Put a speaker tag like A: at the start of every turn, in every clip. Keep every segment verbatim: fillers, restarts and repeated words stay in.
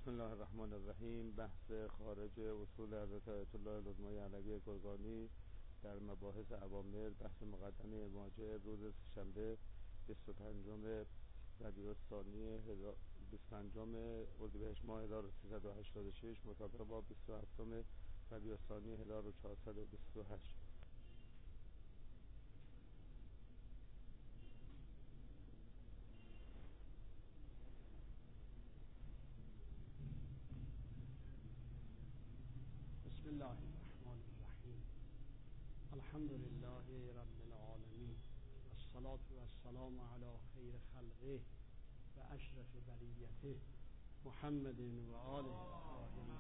A: بسم الله الرحمن الرحیم. بحث خارج اصول حضرت آیت الله العظمی علوی گرگانی در مباحث اوامر، بحث مقدمه مراجع روز شنبه بیست و پنجم ربیع الثانی بیست و پنجم اردیبهشت ماه هزار و سیصد و هشتاد و شش مطابق با بیست و هفتم ربیع الثانی هزار و چهارصد و بیست و هشت.
B: بسم الله الرحمن الرحیم. الحمد لله رب العالمین، والصلاة والسلام علی خیر خلقه و اشرف بریته محمد و آله الطاهرین.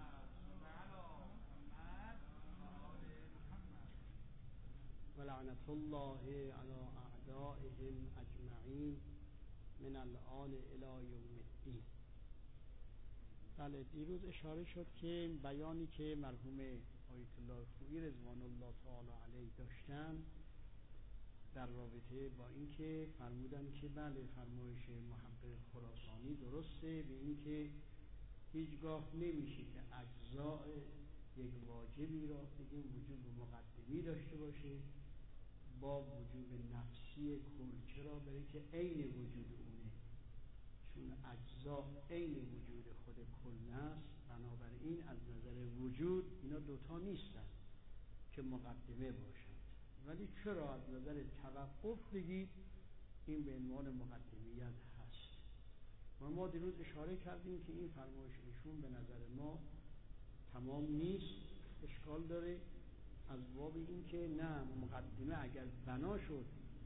B: و لعنت الله علی اعدائهم اجمعین من الآن الی یوم الدین. بله، دیروز اشاره شد که بیانی که مرحوم آیت الله خویی رضوان الله تعالی علیه داشتن در رابطه با اینکه فرمودن که بله فرمایش محقق خراسانی درسته به اینکه هیچگاه نمیشه که اجزاء یک واجبی را بگیم وجوب مقدمی داشته باشه با وجوب نفسی کل. چرا؟ برای که عین وجود اونه، چون اجزا عین وجود خود کل است. بنابراین از نظر وجود اینا دوتا نیستن که مقدمه باشند، ولی چرا از نظر توقف بگید این به عنوان مقدمیت هست. و ما دیروز اشاره کردیم که این فرمایش ایشون به نظر ما تمام نیست، اشکال داره از باب این که نه، مقدمه اگر بنا شد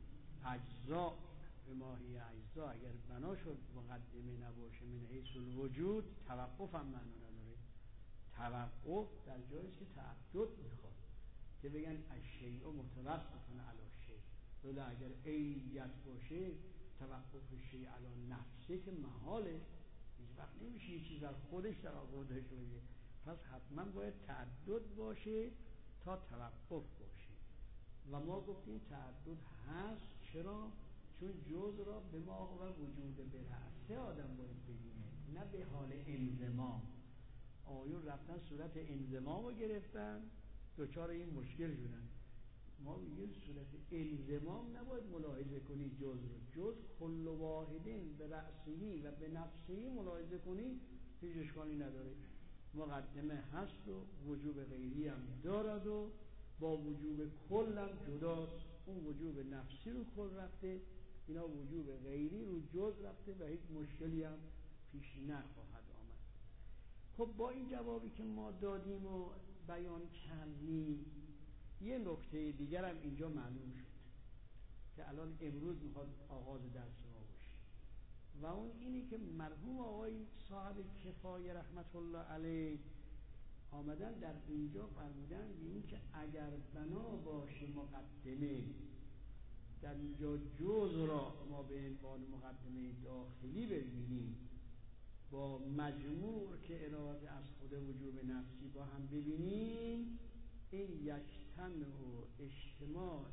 B: اجزا به ماهی اجزا اگر بنا شد مقدمه نباشه من حیث الوجود، توقف هم معنا نداره. توقف در جاییست که تعدد میخواد که بگن الشیء متوقف علی شیء، ولی اگر عینیت باشه توقف شیء علی نفسه که محاله، هیچ وقت نمیشه یه چیز در خودش توقف داشته باشه. پس حتما باید تعدد باشه تا توقف باشه. و ما گفتیم تعدد هست. چرا؟ چون جز را به ما و وجود برأسه آدم باید ببینه، نه به حال انضمام. آیون رفتن صورت انضمام رو گرفتن، دوچار این مشکل شدن. ما میگیم صورت انضمام نباید ملاحظه کنی جز رو، جز کل واحدین به رأسهی و به نفسهی ملاحظه کنی هیچ اشکالی نداره. مقدمه هست و وجوب غیری هم دارد و با وجوب کل هم جداست. اون وجوب نفسی رو کل رفته، اینا وجوب غیری رو جز رفته و هیچ مشکلی هم پیش نخواهد آمد. خب با این جوابی که ما دادیم و بیان کردیم، یه نکته دیگر هم اینجا معلوم شد که الان امروز میخواد آغاز درس ما باشه، و اون اینی که مرحوم آقای صاحب کفایه رحمت الله علیه آمدن در اینجا فرمودن به این که اگر بنا باشه مقدمه در اینجا جز را ما به عنوان مقدمه داخلی ببینیم با مجموع که اراده از خود وجوب نفسی با هم ببینیم، این یجتمع و اجتماع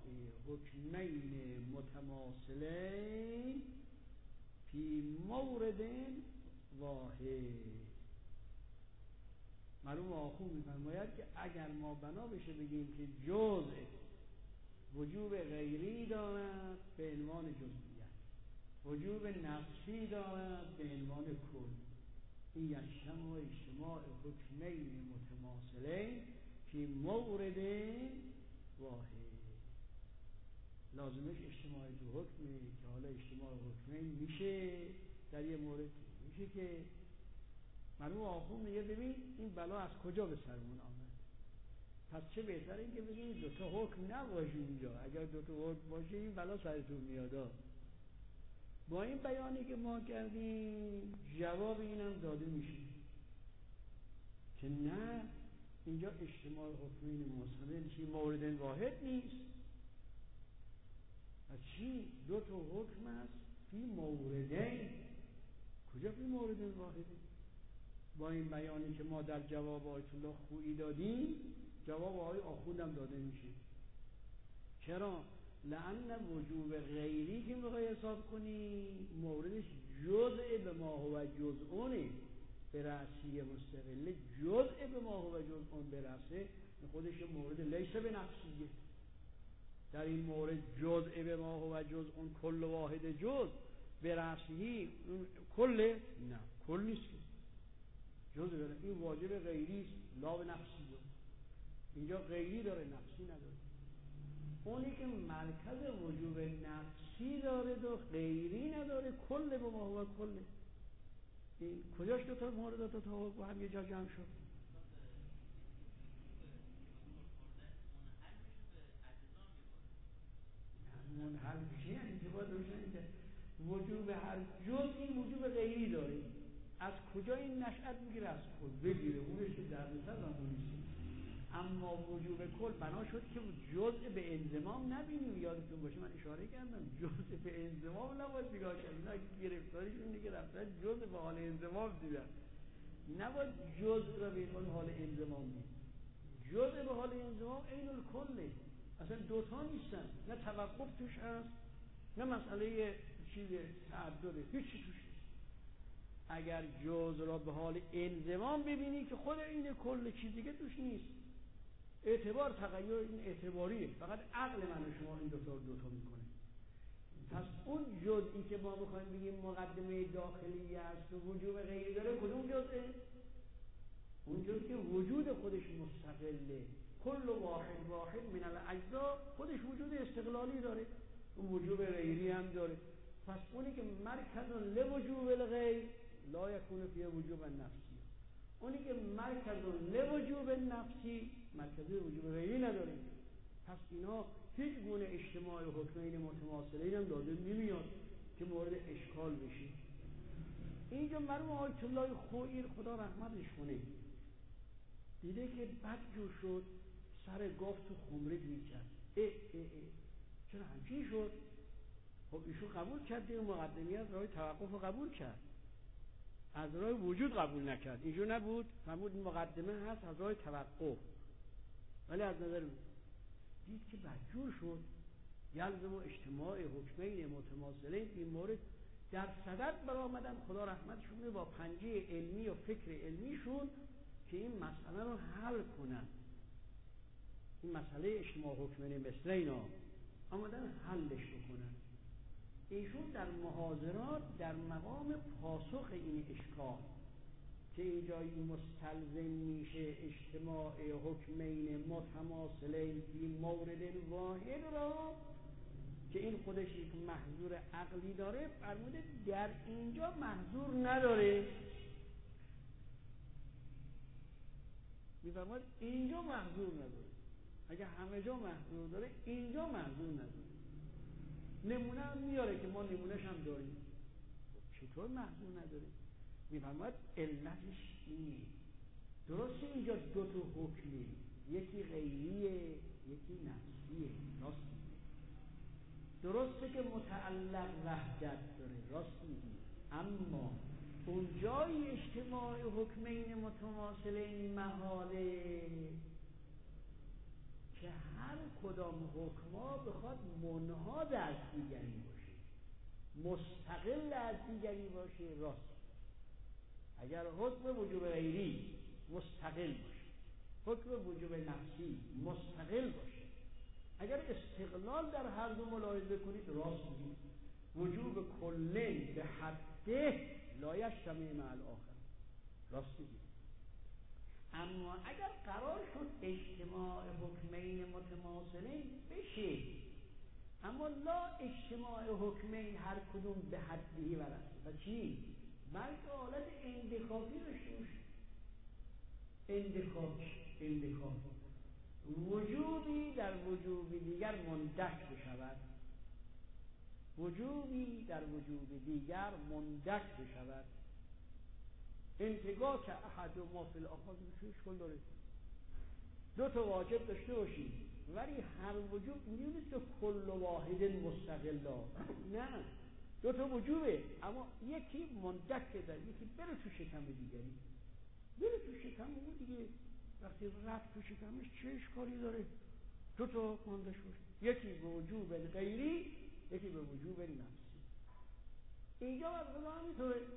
B: حکمین متماثلین فی مورد واحد. معلوم آخون میفرماید که اگر ما بنا بشه بگیم که جز وجوب غیری دارد به عنوان جزئیت، وجوب نفسی دارد به عنوان کل، این یجتمع و اجتماع حکمین متماثلین فی مورد واحد. لازمش اجتماع دو حکمه که حالا اجتماع حکمین میشه در یه مورد میشه که معلوم آخون میگه ببین این بلا از کجا به سرمون آمد. پس چه بهتره این که بگیم دوتا حکم نباشه اینجا. اگر دوتا حکم باشه این بلا سرتون میادا. با این بیانی که ما کردیم جواب اینم داده میشه که نه، اینجا اجتماع حکمین متماثلین چی مورد واحد نیست. از چی؟ دوتا حکم هست فی موردین. کجا فی مورد واحده؟ با این بیانی که ما در جواب آیت الله خویی دادیم جواب آقای آخوندم داده میشه. چرا؟ لأن وجوب غیری که میخوای حساب کنی موردش جزء به ما هو جزءونه، به رأسی مستقله جزء به ما هو جزء اون برسه خودش مورد لیس به نفسیه. در این مورد جزء به ما هو جزء اون کل واحد جزء به رأسی کل نه کل نیست که جزء به این واجب غیری است لا به نفسیه. اینجا غیری داره نفسی نداره. اونی که مرکز وجوب نفسی داره و غیری نداره کل به ما هو کله. این کجاش دو تا مورد دو تا توافق با هم یه جا جمع شد؟ منحل میشه یعنی که باید روشن اینجا وجوب هر جز این وجوب غیری داره. از کجا این نشأت میگیره؟ از کل بگیره اونش که در مثل همونیست. اما وجوب کل بنا شد که جزء به انضمام نبینیم. یادتون باشه من اشاره کردم جزء به انضمام نباید نگاه کنیم. اینا گرفتاریشون اینه که رفتن جزء به حال انضمام دیدن. نباید جزء را به این حال انضمام دید. جزء به حال انضمام عین الکله. اصلا دوتا نیستن. نه توقف توش هست نه مسئله چیز تعدده، هیچی توش نیست. اگر جزء را به حال انضمام ببینی که خود این کل چیز دیگه توش نیست. اعتبار تغییر این اعتباریه. فقط عقل من و شما این دوتا رو دوتا میکنه. پس اون جزئی که ما میخوایم بگیم مقدمه داخلی است و وجوب غیری داره کدوم جزئه؟ اون جزئی که وجود خودش مستقله. کل واحد واحد من الاجزا خودش وجود استقلالی داره. اون وجوب غیری هم داره. پس اونی که مرکز لوجوب الغیر لا یکون فی وجوب نفسی. اونی که مرکز لوجوب نفسی مرکز وجوب غیری نداره. پس اینا هیچ گونه اجتماع حکمین متماثلین هم لازم نمیاد که مورد اشکال بشه. اینجا مرحوم آیت الله خوئیر خدا رحمتش کنه دیده که بد جور شد سر گاو تو خمره گیر کرد. اه اه اه چرا همچین شد؟ خب ایشون قبول کرد این مقدمی از راه توقف رو قبول کرد، از راه وجود قبول نکرد. اینجور نبود، فرمود مقدمه هست از راه توقف، ولی از نظر دید که بدجور شد. یلزم و اجتماع حکمین متماثلین این مورد در صدد برآمدن. خدا رحمتشون با پنجه علمی و فکر علمیشون که این مسئله رو حل کنن. این مسئله اجتماع حکمین مثل اینا آمدن حلش بکنن. ایشون در محاضرات در مقام پاسخ این اشکال که اینجا مستلزم میشه اجتماع حکمین متماثلین فی مورد واحد را که این خودش یک محظور عقلی داره، فرموده در اینجا محظور نداره. میفرماید اینجا محظور نداره. اگه همه جا محظور داره اینجا محظور نداره. نمونه هم میاره که ما نمونهش هم داریم. چطور محظور نداره؟ میفرماید علتش اینه. درسته اینجا دو تا حکمی، یکی غیریه یکی نفسیه، راست میگی. درسته که متعلق وحدت داره، راست میگی. اما اون جای اجتماع حکمین متماثلین محاله که هر کدام حکما بخواد منحاز از دیگری باشه، مستقل از دیگری باشه، راست. اگر حکم وجوب غیری مستقل باشه، حکم وجوب نفسی مستقل باشه، اگر استقلال در هر دو ملاحظه کنید، راست میگید. وجوب کلی به حده لا یجتمع مع الاخر، راست میگید. اما اگر قرار شد اجتماع حکمین متماثلین بشه، اما لا اجتماع حکمین هر کدوم به حدی برسه و چی؟ بلکه حالت اندکاکی داشته باشه. اندکاک اندکاک وجوبی در وجوب دیگر مندک بشود، وجوبی در وجوب دیگر مندک بشود. انتگاه که احد و ما فی الاخر میشه اشکال داره. دو تا واجب داشته باشی ولی هر وجوب نیست که کل واحد مستقل، نه، دو تا وجوبه اما یکی مندک در یکی بره تو شکم دیگری، بره تو شکم اون دیگه. وقتی رفت تو شکمش چه اشکالی داره؟ دو تا ماندش باشه، یکی به وجوب غیری یکی به وجوب نفسی. اینجا از خدا همینطوره.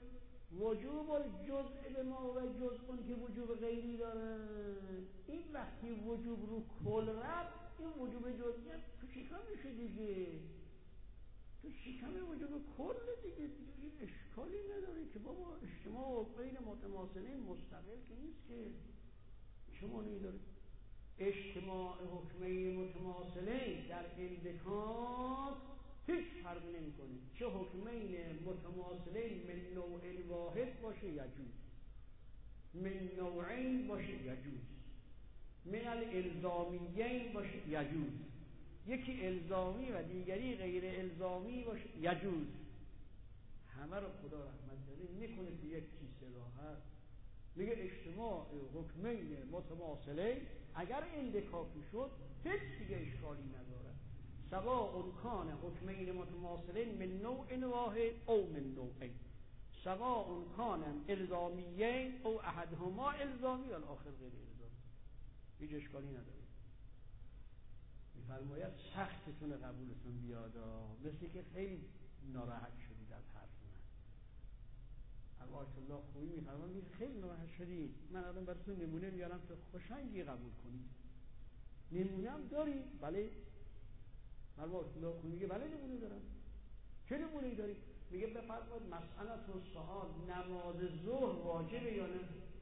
B: وجوب الجزء به ما و جزء اون که وجوب غیری داره. این وقتی وجوب رو کل رفت، این وجوب جزئی تو شکم میشه دیگه، تو شکم وجوب کل دیگه، دیگه اشکالی نداره که بابا اجتماع بین متماثلین مستقل که نیست که، چه معنی داره؟ اجتماع حکمین متماثلین در اندکاک هیچ فرق نمیکنه، چه حکمین متماثلین من نوع واحد باشه یجوز، من نوعین باشه یجوز، من الالزامیین باشه یجوز، یکی الزامی و دیگری غیر الزامی باشه یجوز. همه رو خدا رحمت داره میکنه که یک کیسه راحت. میگه اجتماع حکمین متماثلین اگر اندکاکی شد هیچ دیگه اشکالی نداره. سواء کان حکمین متماثلین من نوع واحد او من نوعین، سواء کان الزامیین او احدهما الزامی و الاخر غیر الزامی، هیچ اشکالی نداره. میفرماید سختتون قبولتون بیادا، مثل که خیلی ناراحت شدید از حرف من. آیت الله خویی میفرماید خیلی ناراحت شدید، من الان براتون نمونه میارم که خوشنگی قبول کنید. نمونه هم داری؟ بله. آیت الله خویی میگه بله نمونه دارم. چه نمونه‌ای داری؟ میگه بفرمایید مسئله تو سوال نماز ظهر واجبه یا نه؟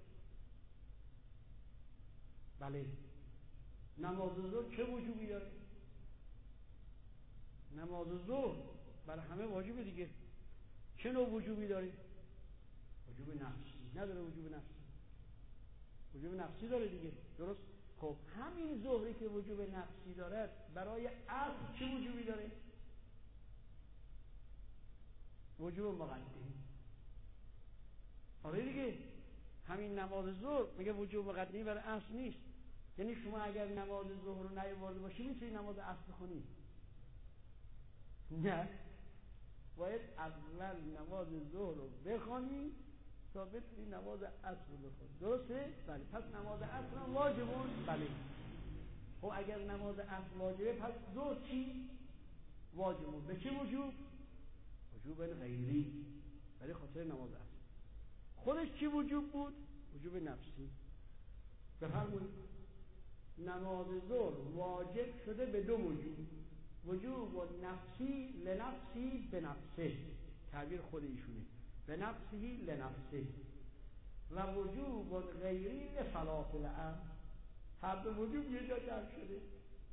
B: بله. نماز ظهر چه وجوبی داره؟ نماز ظهر برای همه واجبه دیگه. چه نوع وجوبی داره؟ وجوب نفسی. نداره وجوب نفسی. وجوب نفسی داره دیگه. درست؟ خب همین ظهری که وجوب نفسی داره برای عصر چه وجوبی داره؟ وجوب مقدمی. آره دیگه. همین نماز ظهر میگه وجوب مقدمی برای عصر نیست. یعنی شما اگر نماز ظهر رو نیاورده باشی میتونی نماز عصر بخونی؟ نه، باید اول نماز ظهر رو بخونی تا بتونی نماز عصر رو بخونی. درسته؟ بله. پس نماز عصر هم واجبه؟ بله. خب اگر نماز عصر واجبه پس ظهر چی؟ واجبه. به چه وجوب؟ وجوب غیری، برای خاطر نماز عصر. خودش چی وجوب بود؟ وجوب نفسی. بفرمایید. نماز ظهر واجب شده به دو وجوب، وجوب نفسی لنفسی به نفسه، تعبیر خود ایشونه، به نفسی لنفسه، و وجوب غیری لصلاة العصر. هر دو وجوب یه جا جمع شده.
C: یک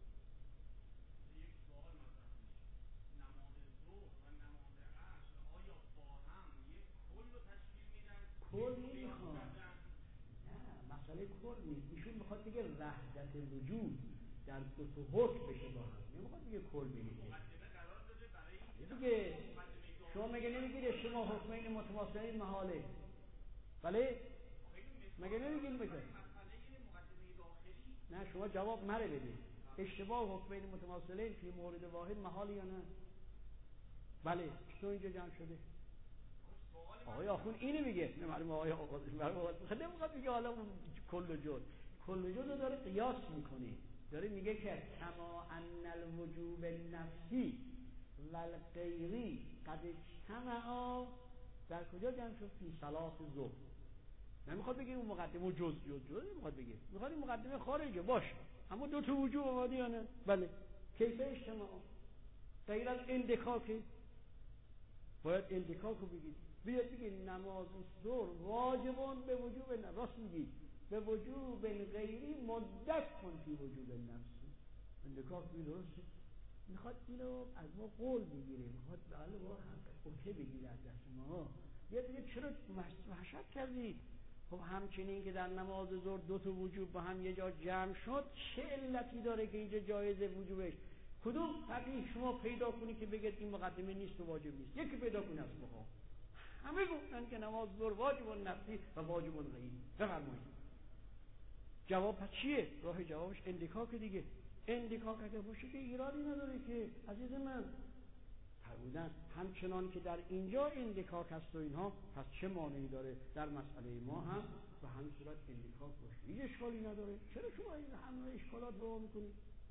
C: سوال مطرح میشه، نماز ظهر و نماز عصر آیا با هم یک کل رو تشکیل میدن؟
B: کل نمیخواد. نه، مسئله کل نیست. ایشون میخواد بگه وحدت وجود در دو تا حکم بشه با هم، نمیخواد بگه کل بگه.
C: مقدمه قرار داده برای
B: دیگه شما مگه نمیگید اجتماع حکمین متماثلین محاله؟ بله؟ مگه نمیگید بگه؟
C: مسئله مقدمه داخلی.
B: نه، شما جواب مره بده. اشتباه حکمین متماثلین فی مورد واحد محال یا نه؟ بله. چطور اینجا جمع شده؟ آقای آخون اینو میگه. نه معلومه آقای آقا خیلی نمیخواد بگه حالا اون کل و جز. کل و جز رو داره قیاس میکنه، داره میگه که کما ان الوجوب النفسی و الغیری قد اجتمعا، در کجا جمع شد؟ فی صلاة ظهر. نمیخواد بگه اون مقدمه جز جز جز نمیخواد بگه، میخواد این مقدمه خارجه باش، اما دو تا وجوب آمده یا نه؟ بله. کیف اجتماع غیر از اندکاکه، باید اندکاک رو بگید. بیاد بگید نماز ظهر واجبون به وجوب نفس، راست میگید، به وجوب غیری مدت کن فی وجوب نفسی. اندکاک بگید. درسته؟ میخواد اینو از ما قول بگیره، میخواد بله با هم اوکی بگیره از دست ما. یه دیگه چرا وحشت کردید؟ خب همچنین که در نماز ظهر دو تا وجوب با هم یه جا جمع شد، چه علتی داره که اینجا جایز وجوبش؟ کدوم فقیه شما پیدا کنی که بگید این مقدمه نیست و واجب نیست؟ یکی پیدا کنی از فقها. همه گفتن که نماز ظهر واجب نفسی و واجب غیری. بفرمایید جواب پس چیه؟ راه جوابش اندکاک دیگه. اندکاک اگه باشه که ایرادی نداره که عزیز من. فرمودن همچنان که در اینجا اندکاک هست و اینها، پس چه مانعی داره در مسئله ما هم به همین صورت اندکاک باشه؟ هیچ اشکالی نداره. چرا شما این همه اشکالات رو میکنید؟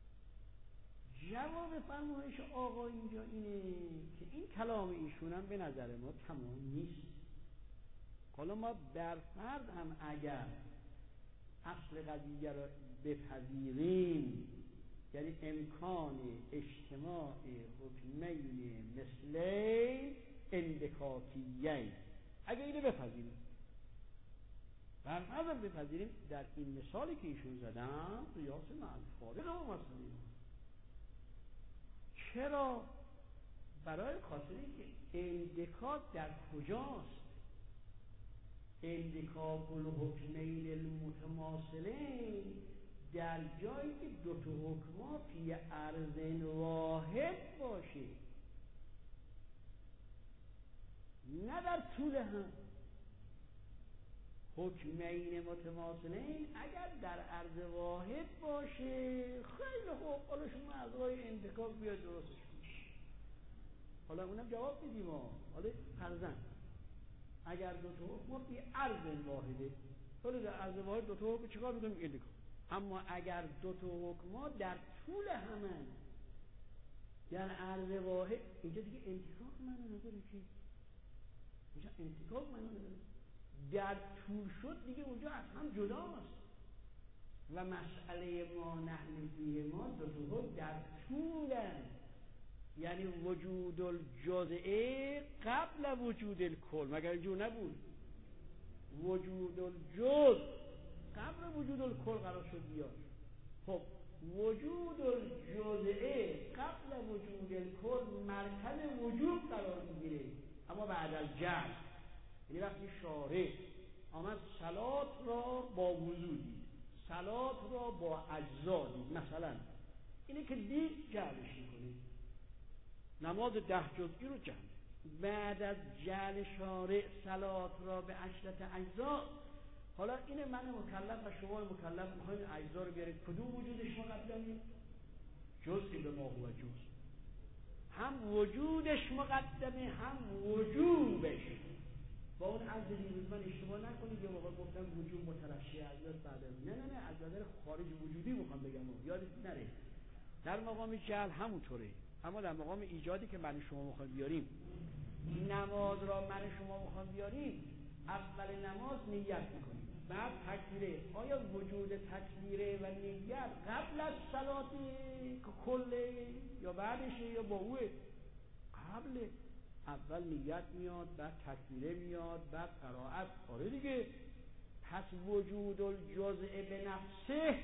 B: جواب فرمایش آقا اینجا اینه که این کلام ایشون هم به نظر ما تمام نیست. حالا ما بر فرض هم اگر اصل قضیه رو بپذیریم، یعنی امکان اجتماع حکمین مثلین اندکاکیین، اگر اینو بپذیریم، بر فرض هم بپذیریم، در این مثالی که ایشون زدن قیاس مع الفارق و مثلی. چرا؟ برای خاطر اینکه اندکاک در کجاست؟ اندکاک الحکمین المتماثلین در جایی که دو تا حکما فی عرض واحد باشه، نه در طول هم. حکمین متماثلین اگر در عرض واحد باشه خیلی خوب، حالا شما از راه انتکاک بیاد درستش کنید. حالا اونم جواب میدیم ها. حالا فرضاً اگر دو تا حکم فی عرض واحده، حالا در عرض واحد دو تا حکم چیکار میکنیم؟ انتکاک. اما اگر دو تا حکما در طول همن، در عرض واحد، اینجا دیگه انتکاک معنی نداره که، اینجا انتکاک معنی نداره، در طول شد دیگه اونجا از هم جداست. و مسئله ما نحن فیه ما دو تا حکم در طولن، یعنی وجود الجزء قبل وجود الکل. مگر اینجور نبود؟ وجود الجزء قبل وجود الکل قرار شد بیاد. خب وجود الجزء قبل وجود الکل مرکز وجود قرار میگیره، اما بعد از جعل. یعنی وقتی شارع آمد صلات را با وضو دید، صلات را با اجزا دید، مثلا اینه که دید جعلش میکنه، نماز ده جزئی رو جعل. بعد از جعل شارع صلات را به عشرت اجزا، حالا اینه من مکلف و شما مکلف میخواین اجزا رو بیارید، کدوم وجودش مقدمه؟ جزئی به ما هو جز، هم وجودش مقدمه هم وجوبش. با اون عرض دیروز من اشتباه نکنید، یه موقع گفتم وجود مترشح اجزاست بعد از، نه نه نه، از نظر خارج وجودی میخوام بگم، یادت نره. در مقام جعل همونطوره، اما در مقام ایجادی که من شما میخوایم بیاریم، نماز را من شما میخوایم بیاریم، اول نماز نیت میکنیم، بعد تکبیره. آیا وجود تکبیره و نیت قبل از صلات کله یا بعدشه یا با اوه؟ قبل. اول نیت میاد، بعد تکبیره میاد، بعد قرائت. آره دیگه. پس وجود الجزء به نفسه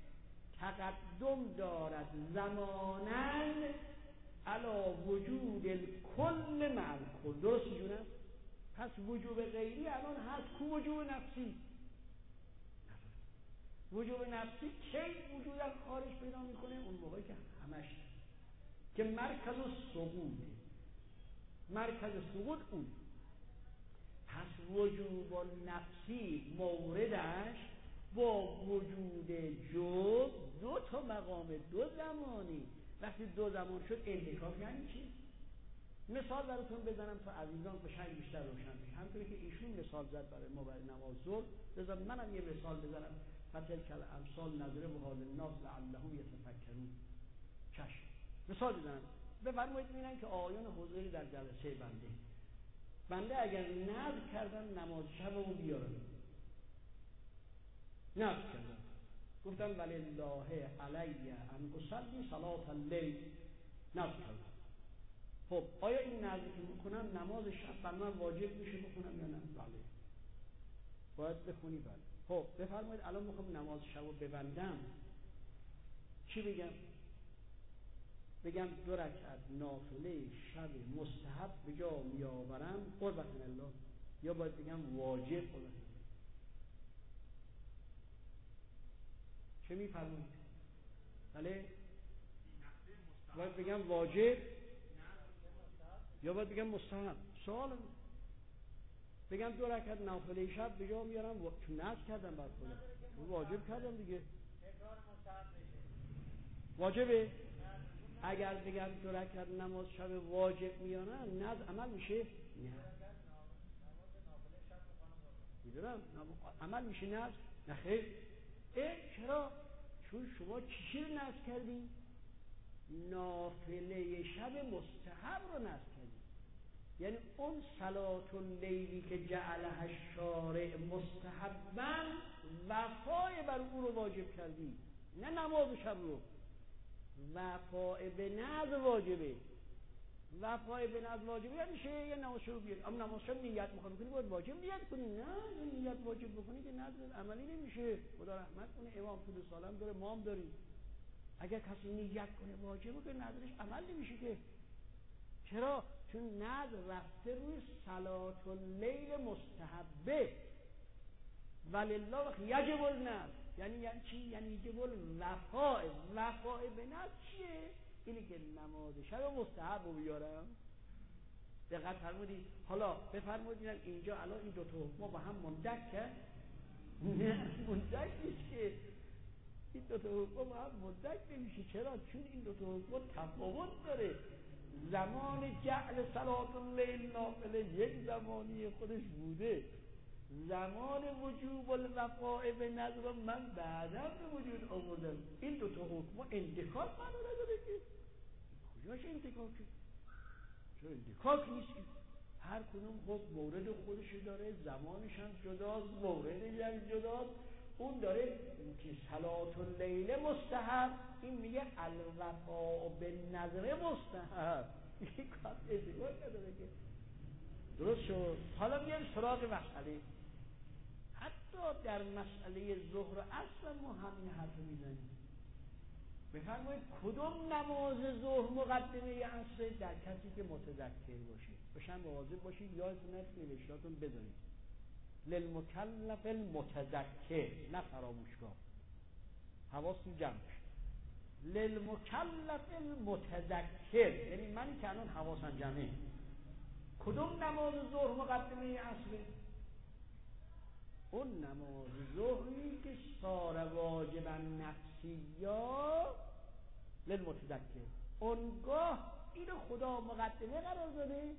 B: تقدم دارد زماناً علی وجود الکل مع الکل. درست اینجوره؟ پس وجوب غیری الان هست، کو وجوب نفسی؟ وجوب نفسی کی وجود از خارج پیدا میکنه؟ اون موقعی که همش که مرکز سقوطه، مرکز سقوط اون. پس وجوب نفسی موردش با وجود جز دو تا مقام، دو زمانی. وقتی دو زمان شد انتکاک یعنی چی؟ مثال براتون بزنم تا عزیزان بشن بیشتر روشن بشه. همونطوری که ایشون مثال زد برای ما برای نماز ظهر، بذار منم یه مثال بزنم. فتلک الامثال نضربها للناس لعلهم یتفکرون. چشم مثال بزنم. بفرمایید ببینن که آیان حضوری در جلسه بنده بنده اگر نذر کردم نماز شبمو بیارم، نذر کردم، گفتم ولله علی ان اصلی صلاه اللیل، نذر کردم. خب آیا این نذر که میکنم نماز شب بر من واجب میشه بخونم یا نه؟ بله باید بخونی. بله. خب بفرمایید الان میخوام نماز شبو ببندم، چی بگم؟ بگم دو رکعت نافله شب مستحب به جا میآورم قربت الله، یا باید بگم واجب قربت الله؟ چه میفرمایید؟ بله باید بگم واجب یا باید بگم مستحب؟ سوال بگم دو رکعت نافله شب به جا میارم و... چون نذر کردم بر خودم، واجب کردم دیگه، واجبه. اگر بگم دو رکعت نماز شب واجب میارم نذر عمل میشه؟ نه میدونم عمل میشه نذر؟ نه خیر. اه چرا؟ چون شما چی رو نذر کردی؟ نافله شب مستحب رو نذر کردی. یعنی اون صلات اللیلی که جعلها الشارع مستحبا وفای بر او رو واجب کردی، نه نماز شب رو. وفای به نذر واجبه. وفای به نذر واجبه یعنی میشه یه نماز شب بیاری، اما نماز شب نیت میخوای بکنی باید واجب نیت کنی. نه این نیت واجب بکنی که نذر عملی نمیشه. خدا رحمت کنه امام طول سالم داره، ما هم داریم. اگر کسی نیت کنه واجبه که نذرش عمل نمیشه که. چرا؟ چون نذر رفته روی صلات اللیل مستحبه. ولله وقت یجب النذر یعنی یعنی چی؟ یعنی یجب الوفاء. وفاء به نذر چیه؟ اینه که نماز شب مستحب رو بیارم. دقت فرمودید؟ حالا بفرمودید اینجا الان این دو تا حکم با هم مندک کرد؟ نه مندک نیست که. این دو تا حکم با هم مندک نمیشه. چرا؟ چون این دو تا حکم تفاوت داره. زمان جعل صلات اللیل نافله یک زمانی خودش بوده، زمان وجوب الوفاء به نذر من بعدم به وجود آوردم. این دو تا حکم انتکاک معنا نداره که. کجاش انتکاکه؟ چرا انتکاک نیست که؟ هر کدوم حکم مورد خودش داره، زمانش هم جداست، موردش هم جداست. اون داره که صلات اللیل مستحب، این میگه الوفاء به نذر مستحب. این کار انتکاک نداره که. درست شد؟ حالا میایم سراغ مسئله. حتی در مسئله ظهر و عصر ما همین حرف میزنیم. بفرمایید کدوم نماز ظهر مقدمه عصر؟ در کسی که متذکر باشه. بشن مواظب باشید یادتون نره نوشتاتون بذارید. للمکلف المتذکر، نه فراموشکار. حواستون جمع بشه. للمکلف المتذکر یعنی منی که الان حواسم جمعه. کدوم نماز ظهر مقدمه عصر؟ اون نماز ظهری که صار واجبا نفسیا للمتذکر، اونگاه اینو خدا مقدمه قرار داده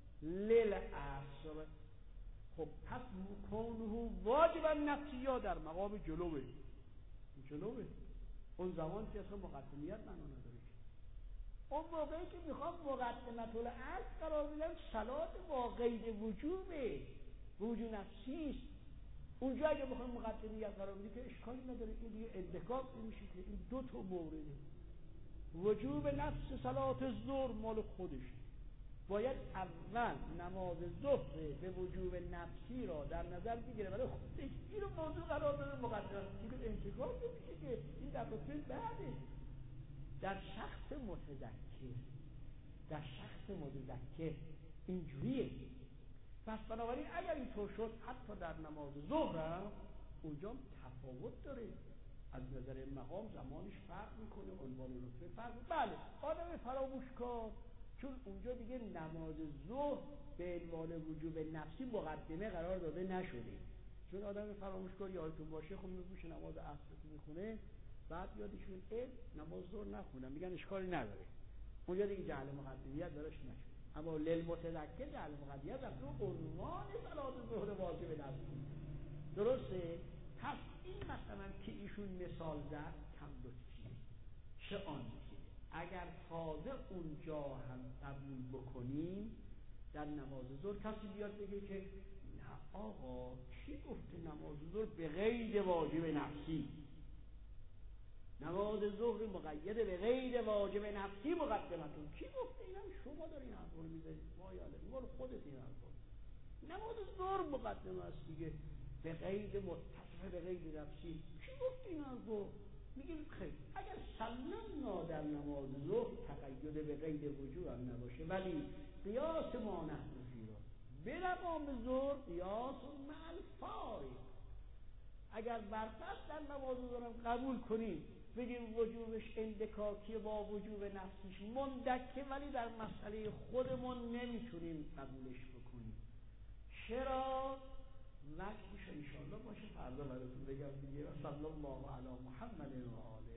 B: للعصر. خب پس کونه واجبا نفسیا در مقام جلوه. جلوه اون زمان که اصلا مقدمیت معنا نداره. اون موقعی که میخوام مقدمت العصر قرار بدم صلات با قید وجوبه، وجوب نفسیست. اونجا اگه بخوام مقدمیت قرار بدی که اشکالی نداره. این دیگه انتکاک نمیشه که. این دو تا مورده. وجوب نفس صلات الظهر مال خودش. باید اول نماز ظهر به وجوب نفسی را در نظر بگیره برای خودش. اینو موضوع قرار داده مقدمت. این انتکاک نمیشه که. این در رتبه بعده. در شخص متذکر، در شخص متذکر اینجوریه. پس بنابراین اگر اینطور شد حتی در نماز ظهر هم اونجا تفاوت داره. از نظر مقام زمانش فرق میکنه، عنوان رتبه فرق. بله آدم فراموشکار، چون اونجا دیگه نماز ظهر به عنوان وجوب نفسی مقدمه قرار داده نشده. چون آدم فراموشکار یادتون باشه خب میشه نماز عصر میخونه، بعد یادشون اه نماز ظهر نخونم، میگن اشکالی نداره. اونجا دیگه جعل مقدمیت دارش نشد. اما للمتذکر جعل مقدمیت در رو عنوان صلات ظهر واجب نفسی. درسته؟ پس این مثلا که ایشون مثال زد کم لطفیه. چه آنکه اگر تازه اونجا هم قبول بکنیم در نماز ظهر کسی بیاد بگه که نه آقا کی گفته نماز ظهر به غیر واجب نفسی؟ نماز ظهر مقید به غیر واجب نفسی مقدمتون کی گفته؟ اینم شما دارین حرف رو میزنید. ما یاله مال خودت این حرف رو. نماز ظهر مقدمه است دیگه به غیر متصف به غیر نفسی. کی گفته این حرف رو؟ میگیم خیر اگر سلمنا در نماز ظهر تقید به غیر وجوب هم نباشه، ولی قیاس ما نحن فی را به مقام ظهر قیاس مع الفارق. اگر برفست در نماز ظهر قبول کنیم بگیم وجوبش اندکاکی با وجوب نفسیش مندکه، ولی در مسئله خودمون نمیتونیم قبولش بکنیم. چرا؟ وقتش انشاءالله باشه فردا براتون بگم دیگه. صلی الله علی محمد و آله.